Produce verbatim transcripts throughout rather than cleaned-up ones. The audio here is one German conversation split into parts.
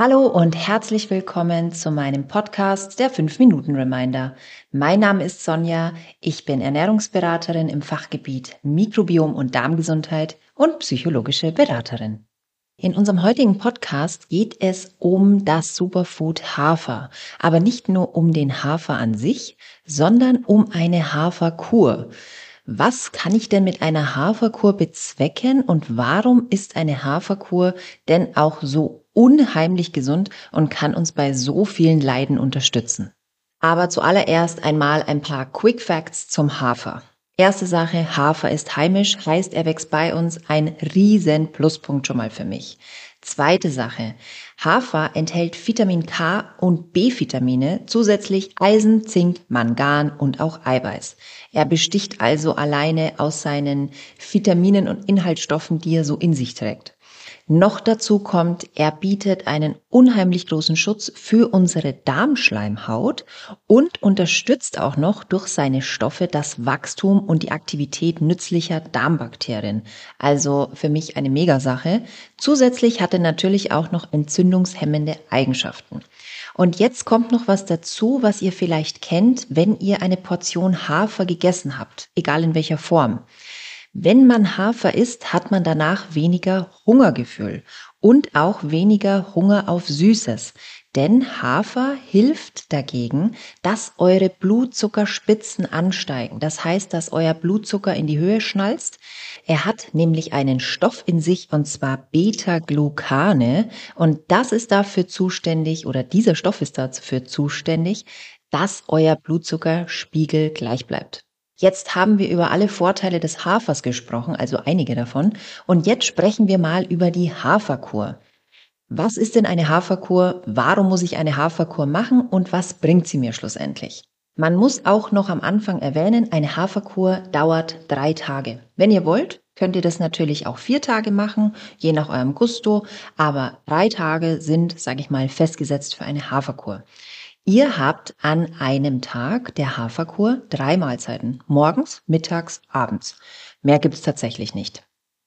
Hallo und herzlich willkommen zu meinem Podcast der fünf Minuten Reminder. Mein Name ist Sonja, ich bin Ernährungsberaterin im Fachgebiet Mikrobiom und Darmgesundheit und psychologische Beraterin. In unserem heutigen Podcast geht es um das Superfood Hafer, aber nicht nur um den Hafer an sich, sondern um eine Haferkur. Was kann ich denn mit einer Haferkur bezwecken und warum ist eine Haferkur denn auch so unheimlich gesund und kann uns bei so vielen Leiden unterstützen? Aber zuallererst einmal ein paar Quick Facts zum Hafer. Erste Sache, Hafer ist heimisch, heißt er wächst bei uns, ein riesen Pluspunkt schon mal für mich. Zweite Sache, Hafer enthält Vitamin K und B-Vitamine, zusätzlich Eisen, Zink, Mangan und auch Eiweiß. Er besticht also alleine aus seinen Vitaminen und Inhaltsstoffen, die er so in sich trägt. Noch dazu kommt, er bietet einen unheimlich großen Schutz für unsere Darmschleimhaut und unterstützt auch noch durch seine Stoffe das Wachstum und die Aktivität nützlicher Darmbakterien. Also für mich eine Megasache. Zusätzlich hat er natürlich auch noch entzündungshemmende Eigenschaften. Und jetzt kommt noch was dazu, was ihr vielleicht kennt, wenn ihr eine Portion Hafer gegessen habt, egal in welcher Form. Wenn man Hafer isst, hat man danach weniger Hungergefühl und auch weniger Hunger auf Süßes. Denn Hafer hilft dagegen, dass eure Blutzuckerspitzen ansteigen. Das heißt, dass euer Blutzucker in die Höhe schnalzt. Er hat nämlich einen Stoff in sich, und zwar Beta-Glucane. Und das ist dafür zuständig, oder dieser Stoff ist dafür zuständig, dass euer Blutzuckerspiegel gleich bleibt. Jetzt haben wir über alle Vorteile des Hafers gesprochen, also einige davon. Und jetzt sprechen wir mal über die Haferkur. Was ist denn eine Haferkur? Warum muss ich eine Haferkur machen und was bringt sie mir schlussendlich? Man muss auch noch am Anfang erwähnen, eine Haferkur dauert drei Tage. Wenn ihr wollt, könnt ihr das natürlich auch vier Tage machen, je nach eurem Gusto. Aber drei Tage sind, sage ich mal, festgesetzt für eine Haferkur. Ihr habt an einem Tag der Haferkur drei Mahlzeiten. Morgens, mittags, abends. Mehr gibt's tatsächlich nicht.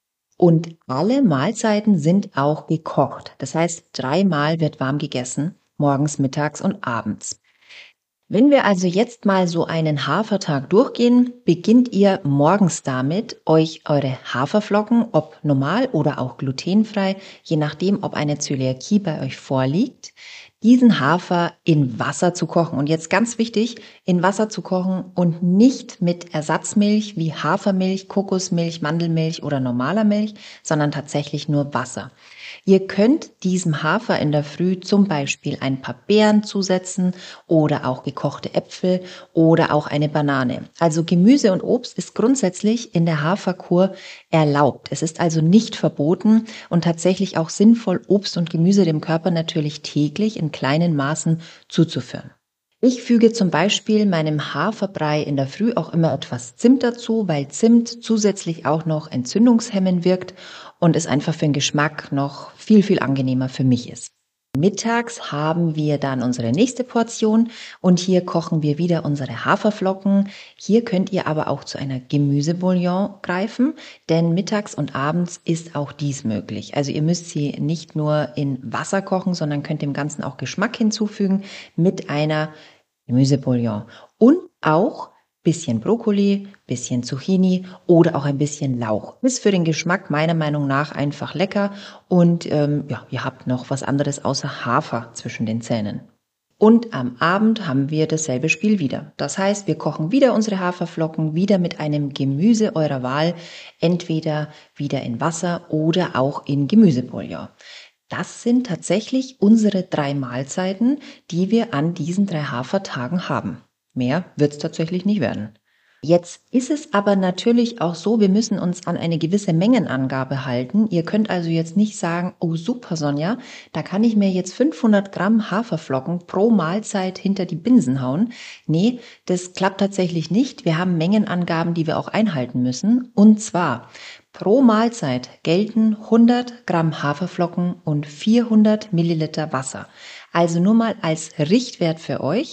Und alle Mahlzeiten sind auch gekocht. Das heißt, dreimal wird warm gegessen. Morgens, mittags und abends. Wenn wir also jetzt mal so einen Hafertag durchgehen, beginnt ihr morgens damit, euch eure Haferflocken, ob normal oder auch glutenfrei, je nachdem, ob eine Zöliakie bei euch vorliegt, diesen Hafer in Wasser zu kochen. Und jetzt ganz wichtig, in Wasser zu kochen und nicht mit Ersatzmilch wie Hafermilch, Kokosmilch, Mandelmilch oder normaler Milch, sondern tatsächlich nur Wasser. Ihr könnt diesem Hafer in der Früh zum Beispiel ein paar Beeren zusetzen oder auch gekochte Äpfel oder auch eine Banane. Also Gemüse und Obst ist grundsätzlich in der Haferkur erlaubt. Es ist also nicht verboten und tatsächlich auch sinnvoll, Obst und Gemüse dem Körper natürlich täglich in kleinen Maßen zuzuführen. Ich füge zum Beispiel meinem Haferbrei in der Früh auch immer etwas Zimt dazu, weil Zimt zusätzlich auch noch entzündungshemmend wirkt und es einfach für den Geschmack noch viel, viel angenehmer für mich ist. Mittags haben wir dann unsere nächste Portion und hier kochen wir wieder unsere Haferflocken. Hier könnt ihr aber auch zu einer Gemüsebouillon greifen, denn mittags und abends ist auch dies möglich. Also ihr müsst sie nicht nur in Wasser kochen, sondern könnt dem Ganzen auch Geschmack hinzufügen mit einer Gemüsebouillon und auch bisschen Brokkoli, bisschen Zucchini oder auch ein bisschen Lauch. Ist für den Geschmack meiner Meinung nach einfach lecker und ähm, ja, ihr habt noch was anderes außer Hafer zwischen den Zähnen. Und am Abend haben wir dasselbe Spiel wieder. Das heißt, wir kochen wieder unsere Haferflocken, wieder mit einem Gemüse eurer Wahl, entweder wieder in Wasser oder auch in Gemüsebouillon. Das sind tatsächlich unsere drei Mahlzeiten, die wir an diesen drei Hafertagen haben. Mehr wird es tatsächlich nicht werden. Jetzt ist es aber natürlich auch so, wir müssen uns an eine gewisse Mengenangabe halten. Ihr könnt also jetzt nicht sagen, oh super Sonja, da kann ich mir jetzt fünfhundert Gramm Haferflocken pro Mahlzeit hinter die Binsen hauen. Nee, das klappt tatsächlich nicht. Wir haben Mengenangaben, die wir auch einhalten müssen. Und zwar pro Mahlzeit gelten hundert Gramm Haferflocken und vierhundert Milliliter Wasser. Also nur mal als Richtwert für euch.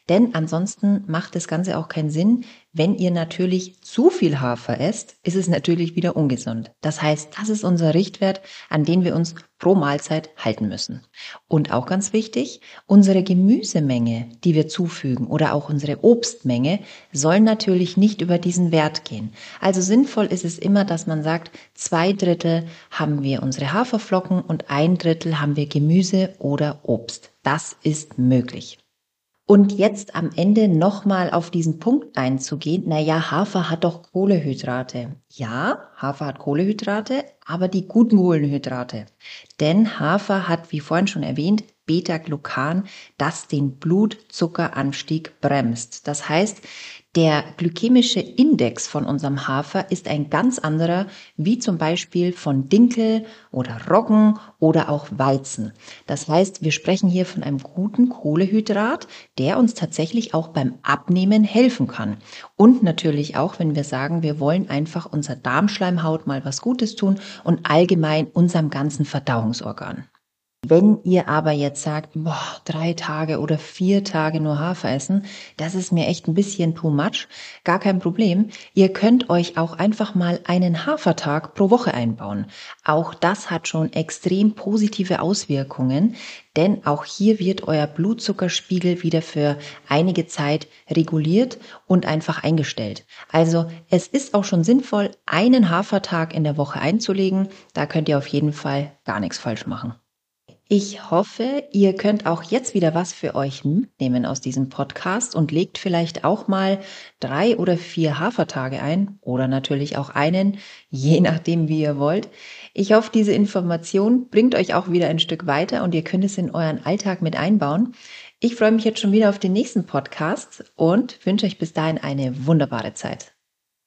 Denn ansonsten macht das Ganze auch keinen Sinn. Wenn ihr natürlich zu viel Hafer esst, ist es natürlich wieder ungesund. Das heißt, das ist unser Richtwert, an den wir uns pro Mahlzeit halten müssen. Und auch ganz wichtig, unsere Gemüsemenge, die wir zufügen oder auch unsere Obstmenge, sollen natürlich nicht über diesen Wert gehen. Also sinnvoll ist es immer, dass man sagt, zwei Drittel haben wir unsere Haferflocken und ein Drittel haben wir Gemüse oder Obst. Das ist möglich. Und jetzt am Ende nochmal auf diesen Punkt einzugehen, naja, Hafer hat doch Kohlenhydrate. Ja, Hafer hat Kohlenhydrate, aber die guten Kohlenhydrate. Denn Hafer hat, wie vorhin schon erwähnt, Beta-Glucan, das den Blutzuckeranstieg bremst. Das heißt, der glykämische Index von unserem Hafer ist ein ganz anderer, wie zum Beispiel von Dinkel oder Roggen oder auch Weizen. Das heißt, wir sprechen hier von einem guten Kohlenhydrat, der uns tatsächlich auch beim Abnehmen helfen kann. Und natürlich auch, wenn wir sagen, wir wollen einfach unserer Darmschleimhaut mal was Gutes tun und allgemein unserem ganzen Verdauungsorgan. Wenn ihr aber jetzt sagt, boah, drei Tage oder vier Tage nur Hafer essen, das ist mir echt ein bisschen too much, gar kein Problem. Ihr könnt euch auch einfach mal einen Hafertag pro Woche einbauen. Auch das hat schon extrem positive Auswirkungen, denn auch hier wird euer Blutzuckerspiegel wieder für einige Zeit reguliert und einfach eingestellt. Also es ist auch schon sinnvoll, einen Hafertag in der Woche einzulegen. Da könnt ihr auf jeden Fall gar nichts falsch machen. Ich hoffe, ihr könnt auch jetzt wieder was für euch mitnehmen aus diesem Podcast und legt vielleicht auch mal drei oder vier Hafertage ein oder natürlich auch einen, je nachdem, wie ihr wollt. Ich hoffe, diese Information bringt euch auch wieder ein Stück weiter und ihr könnt es in euren Alltag mit einbauen. Ich freue mich jetzt schon wieder auf den nächsten Podcast und wünsche euch bis dahin eine wunderbare Zeit.